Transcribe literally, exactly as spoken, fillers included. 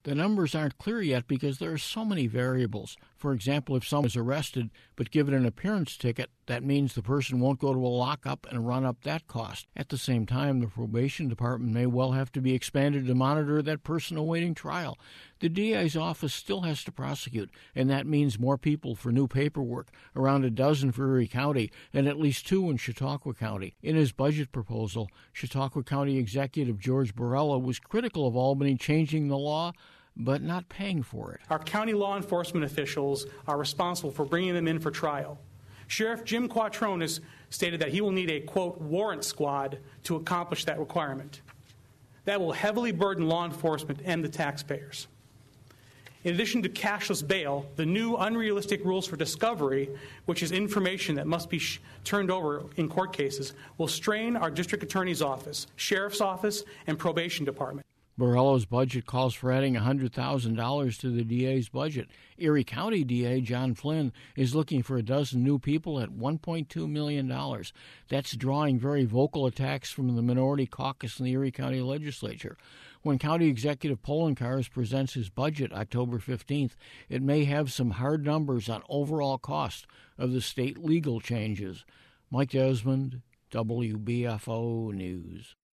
The numbers aren't clear yet because there are so many variables. For example, if someone is arrested but given an appearance ticket, that means the person won't go to a lockup and run up that cost. At the same time, the probation department may well have to be expanded to monitor that person awaiting trial. The D A's office still has to prosecute, and that means more people for new paperwork, around a dozen for Erie County and at least two in Chautauqua County. In his budget proposal, Chautauqua County Executive George Borrello was critical of Albany changing the law, but not paying for it. Our county law enforcement officials are responsible for bringing them in for trial. Sheriff Jim Quattrone has stated that he will need a, quote, warrant squad to accomplish that requirement. That will heavily burden law enforcement and the taxpayers. In addition to cashless bail, the new unrealistic rules for discovery, which is information that must be sh- turned over in court cases, will strain our district attorney's office, sheriff's office, and probation department. Borrello's budget calls for adding one hundred thousand dollars to the D A's budget. Erie County D A John Flynn is looking for a dozen new people at one point two million dollars. That's drawing very vocal attacks from the minority caucus in the Erie County legislature. When County Executive Poloncarz presents his budget October fifteenth, it may have some hard numbers on overall cost of the state legal changes. Mike Desmond, W B F O News.